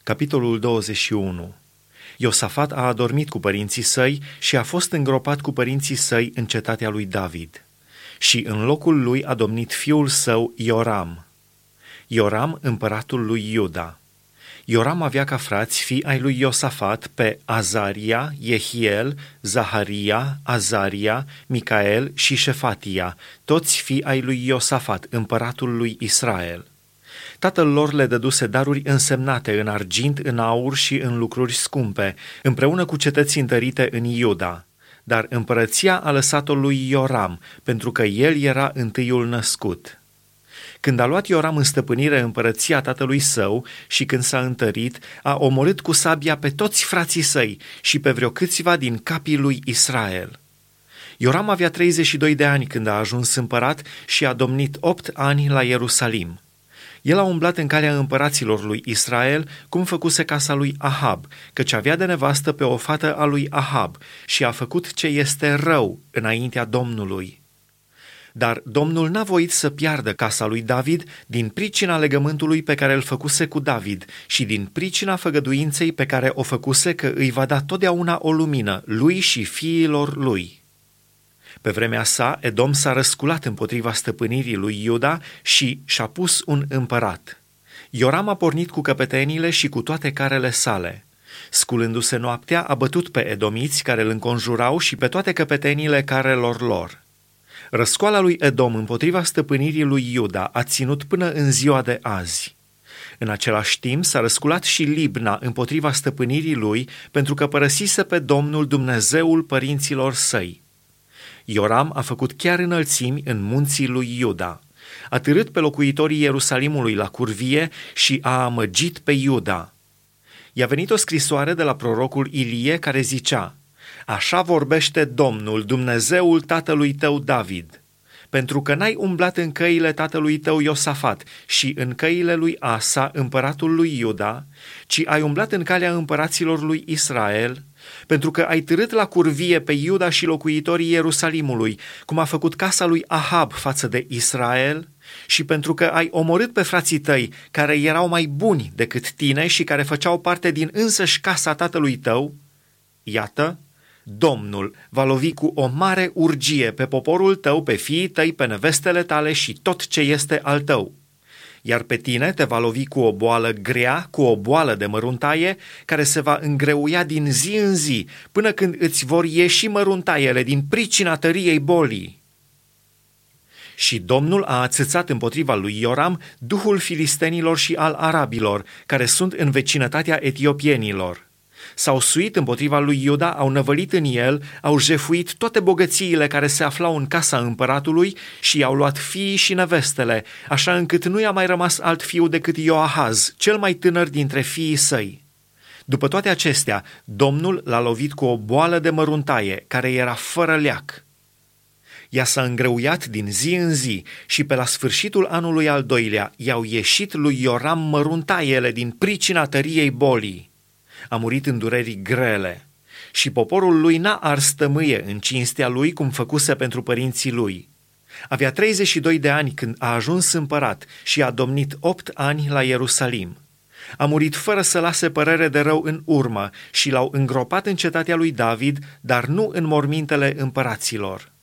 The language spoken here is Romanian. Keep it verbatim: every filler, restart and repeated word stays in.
Capitolul douăzeci și unu. Iosafat a adormit cu părinții săi și a fost îngropat cu părinții săi în cetatea lui David. Și în locul lui a domnit fiul său Ioram. Ioram, împăratul lui Iuda. Ioram avea ca frați fii ai lui Iosafat pe Azaria, Jehiel, Zaharia, Azaria, Micael și Șefatia, toți fii ai lui Iosafat, împăratul lui Israel. Tatăl lor le dăduse daruri însemnate în argint, în aur și în lucruri scumpe, împreună cu cetăți întărite în Iuda. Dar împărăția a lăsat-o lui Ioram, pentru că el era întâiul născut. Când a luat Ioram în stăpânire împărăția tatălui său și când s-a întărit, a omorât cu sabia pe toți frații săi și pe vreo câțiva din capii lui Israel. Ioram avea treizeci și doi de ani când a ajuns împărat și a domnit opt ani la Ierusalim. El a umblat în calea împăraților lui Israel, cum făcuse casa lui Ahab, căci avea de nevastă pe o fată a lui Ahab și a făcut ce este rău înaintea Domnului. Dar Domnul n-a voit să piardă casa lui David din pricina legământului pe care îl făcuse cu David și din pricina făgăduinței pe care o făcuse că îi va da totdeauna o lumină lui și fiilor lui. Pe vremea sa, Edom s-a răsculat împotriva stăpânirii lui Iuda și și-a pus un împărat. Ioram a pornit cu căpetenile și cu toate carele sale. Sculându-se noaptea, a bătut pe edomiți care îl înconjurau și pe toate căpetenile carelor lor. Răscoala lui Edom împotriva stăpânirii lui Iuda a ținut până în ziua de azi. În același timp s-a răsculat și Libna împotriva stăpânirii lui, pentru că părăsise pe Domnul Dumnezeul părinților săi. Ioram a făcut chiar înălțimi în munții lui Iuda. A târât pe locuitorii Ierusalimului la curvie și a amăgit pe Iuda. I-a venit o scrisoare de la prorocul Ilie care zicea: Așa vorbește Domnul, Dumnezeul tatălui tău David, pentru că n-ai umblat în căile tatălui tău Iosafat și în căile lui Asa, împăratul lui Iuda, ci ai umblat în calea împăraților lui Israel, pentru că ai târât la curvie pe Iuda și locuitorii Ierusalimului, cum a făcut casa lui Ahab față de Israel, și pentru că ai omorât pe frații tăi, care erau mai buni decât tine și care făceau parte din însăși casa tatălui tău, iată, Domnul va lovi cu o mare urgie pe poporul tău, pe fiii tăi, pe nevestele tale și tot ce este al tău. Iar pe tine te va lovi cu o boală grea, cu o boală de măruntaie, care se va îngreuia din zi în zi, până când îți vor ieși măruntaiele din pricina tăriei bolii. Și Domnul a ațățat împotriva lui Ioram duhul filistenilor și al arabilor, care sunt în vecinătatea etiopienilor. S-au suit împotriva lui Iuda, au năvălit în el, au jefuit toate bogățiile care se aflau în casa împăratului și i-au luat fiii și nevestele, așa încât nu i-a mai rămas alt fiu decât Ioahaz, cel mai tânăr dintre fiii săi. După toate acestea, Domnul l-a lovit cu o boală de măruntaie, care era fără leac. Ea s-a îngreuiat din zi în zi și pe la sfârșitul anului al doilea i-au ieșit lui Ioram măruntaiele din pricina tăriei bolii. A murit în dureri grele și poporul lui n-a ars tămâie în cinstea lui cum făcuse pentru părinții lui. Avea treizeci și doi de ani când a ajuns împărat și a domnit opt ani la Ierusalim. A murit fără să lase părere de rău în urmă și l-au îngropat în cetatea lui David, dar nu în mormintele împăraților.